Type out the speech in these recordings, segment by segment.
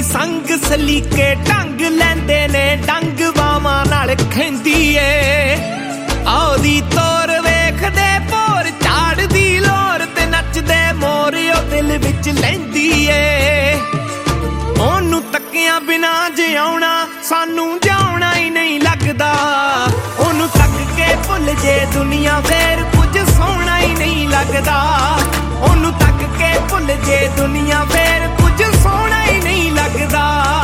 संग सलीके ढंग लैंदे ने डंग बावां नाल खैंदी ए आउदी तोर वेखदे भोर झाड़दी लोर ते नचदे मोर ओ दिल विच लैंदी ए ओनू तक्कियां बिना जिउणा सानू जिउणा ही नहीं लगदा ओनू तक के भुल जे दुनिया फेर कुछ सोहना ही नहीं लगदा ओनू तक के भुल जे दुनिया फेर कुछ सोहना ही नहीं लगदा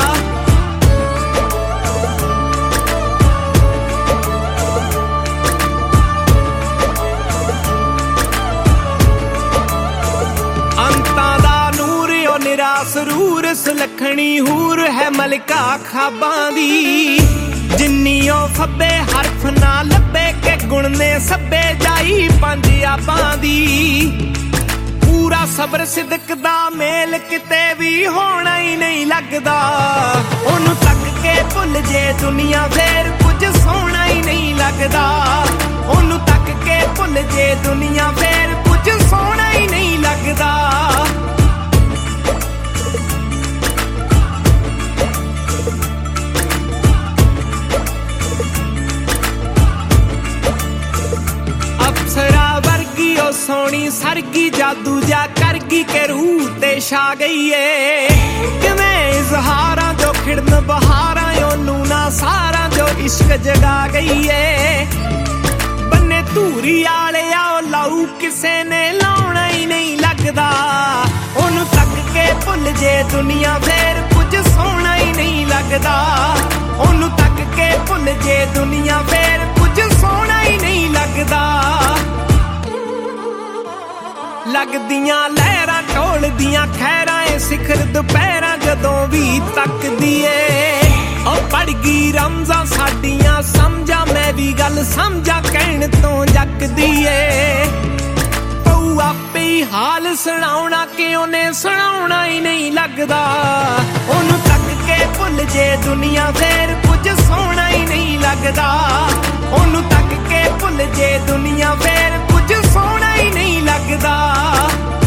अंतां दा नूर ओ निरास रूर सुलखणी हूर है मलिका खाबां दी जिन्नी ओ फब्बे हरफ ना लब्बे के गुण ने सब्बे जाई पंज आबां दी पूरा सबर सिदक दा मेल किते भी होना ही नहीं लगदा ओनू तक के भुल जे दुनिया फेर कुछ सोहना ही नहीं लगदा ओनू तक के भुल जे दुनिया फेर कुछ सोहना ही नहीं लगदा अप्सरा वर्गी ओ सोनी सरगी जादू जा करगी के रूह ते छा गई है किवें इजहारां जो खिड़न बहारां ओनू ना सारा जो इश्क जगा गई है बन्ने धूरी आले आओ लाऊ किसे ने लाउणा ही नहीं लगदा ओनू तक के भुल जे दुनिया फेर कुछ सोहना ही नहीं लगदा ओनू तक के भुल जे दुनिया फेर कुछ सोहना ही नहीं लगदा लगदियां लहरां ढोलदियां खैरां ए सिखर दुपहरां जदों भी तकदी ए ओ पड़ गई रमज़ां साडियां समझा मैं भी गल समझा कहण तों जकदी ए पऊ आपे ही हाल सुनाउणा कि ओने सुनाउणा ही नहीं लगदा ओनू तक के भुल जे दुनिया फेर कुछ सोहना ही नहीं लगदा ओनू तक के भुल जे दुनिया फेर कुछ सोहना ही नहीं लगदा